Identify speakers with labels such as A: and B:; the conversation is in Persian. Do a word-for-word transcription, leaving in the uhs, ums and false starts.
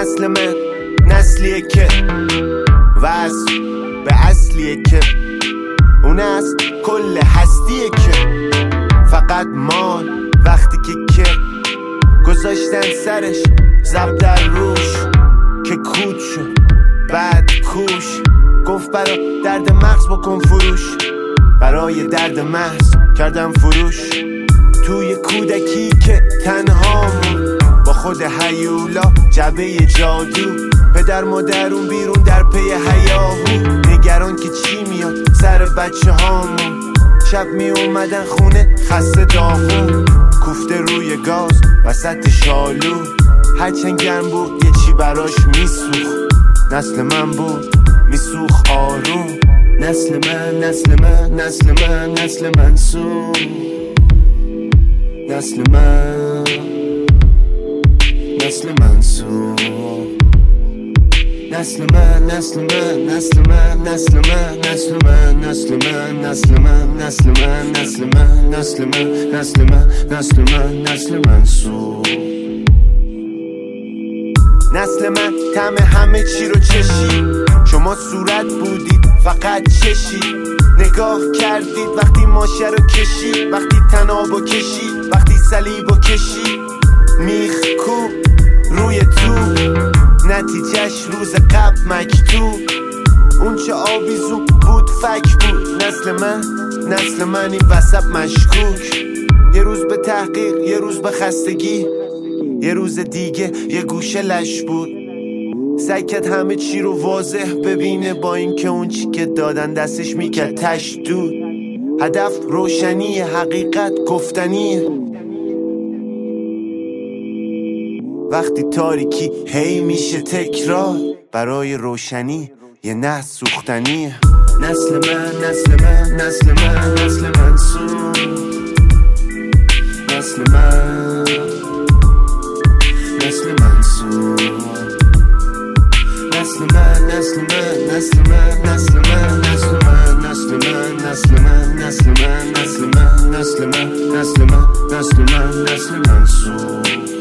A: نسل من نسلیه که وصل به اصلیه که اون است کل هستیه که فقط مال وقتی که که گذاشتن سرش زب در روش که کود شد بعد کوش گفت برا درد مغز بکن فروش برای درد محض کردم فروش توی کودکی که تنها بود با خود هیولا جبه جادو پدر مادرون بیرون در پی هیاهو نگران که چی میاد سر بچه هامون شب می اومدن خونه خسته داغون کوفته روی گاز وسط شالو هرچند گرم بود یه چی براش میسوخ نسل من بود میسوخ آروم نسل من نسل من نسل من نسل منصور نسل من نسل منصور نسل من نسل من نسل من نسل من نسل من نسل من نسل من نسل من نسل من نسل من نسل من نسل من نسل منصور نسل من طعم همه چی رو چشید شما صورت بودید فقط چشید نگاه کردید وقتی ماشه رو کشید وقتی تنابو کشید وقتی صلیبو کشید میخ کو روی تو نتیجهش روز قبل مکتوب اون چه آویزون بود فک بود نسل من نسل من این وسط مشکوک یه روز به تحقیق یه روز به خستگی یه روز دیگه یه گوشه لش بود سعی کرد همه چی رو واضح ببینه با این که اون چی که دادن دستش میکرد تش دود هدف روشنی حقیقت گفتنیه وقتی تاریکی هی میشه تکرار برای روشنی یه نه سوختنیه نسل من نسل من نسل من نسل منصور نسل من نسل منصور نسل من نسل من نسل من نسل من نسل من نسل من نسل من نسل من نسل من نسل من نسل من نسل من نسل منصور